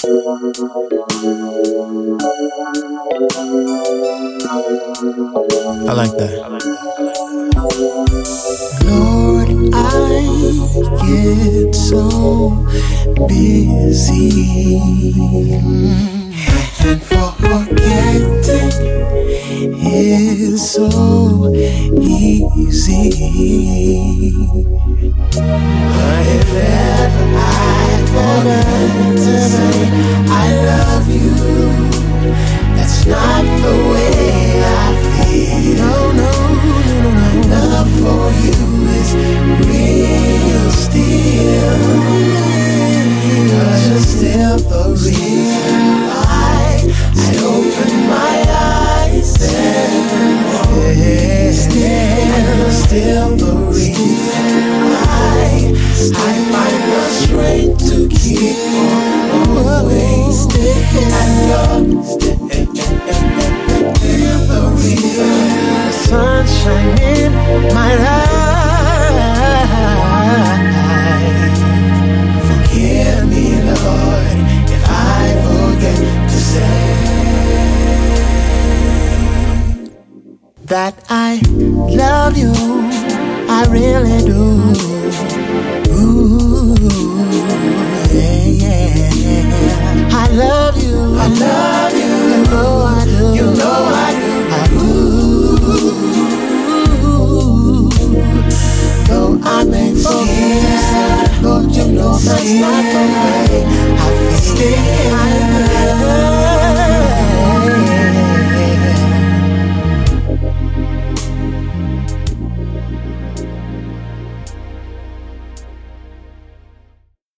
I like that. Lord, I get so busy and forgetting is so easy. But if ever I forget to say I love you, that's not the way I feel. No. My love for you is real still. You're still the reason why I open my eyes and you're still the reason why I find the strength to keep on wasting. And you're still the reason the sunshine in my life. Forgive me, Lord, if I forget to say that I love you. I really do. Ooh, yeah. I love you. I love you. You know I do. You know I do. Though I may forget, Lord, you know that's not the way I feel.